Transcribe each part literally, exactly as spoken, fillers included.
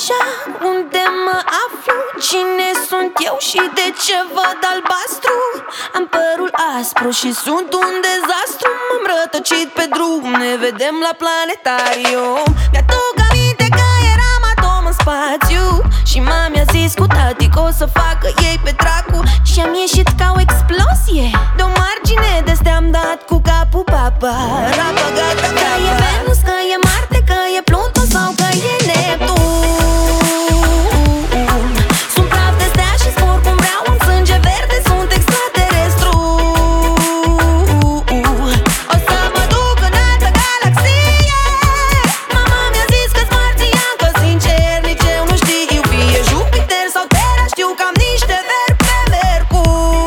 așa, unde mă aflu, cine sunt eu și de ce văd albastru. Am părul aspru și sunt un dezastru. M-am rătăcit pe drum, ne vedem la planetarium. Mi-aduc aminte că eram atom în spațiu și mami a zis cu tati că o să facă ei pe dracu. Și am ieșit ca o explozie, de o margine de stea am dat cu capul papa. Rapa gata, că e Venus, că e Marte, că e Pluton sau că e Neptun. Sunt praf de stea și spor cum vreau, am sânge verde, sunt extraterestru. O să mă duc în altă galaxie. Mama mi-a zis că-s marțian, că sincer nici eu nu știu. Fie Jupiter sau Terra, știu că am niște veri pe Mercur.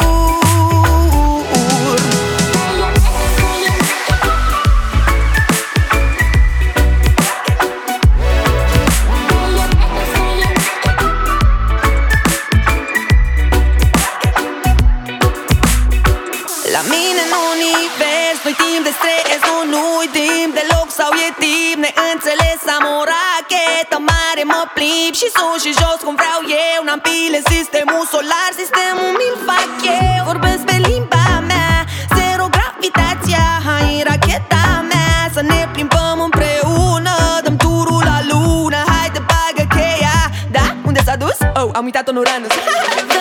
La mine în univers nu-i timp de stres, nu, nu-i timp deloc sau e timp neînțeles. Am o rachetă mare, mă plimb și sus și jos cum vreau eu. N-am pile, sistemul solar, sistemul mi-l fac eu. Vorbesc pe limba mea, zero gravitația, hai în racheta mea să ne plimbăm împreună. Dăm turul la lună, haide bagă cheia. Da? Unde s-a dus? Oh, am uitat-o în Uranus.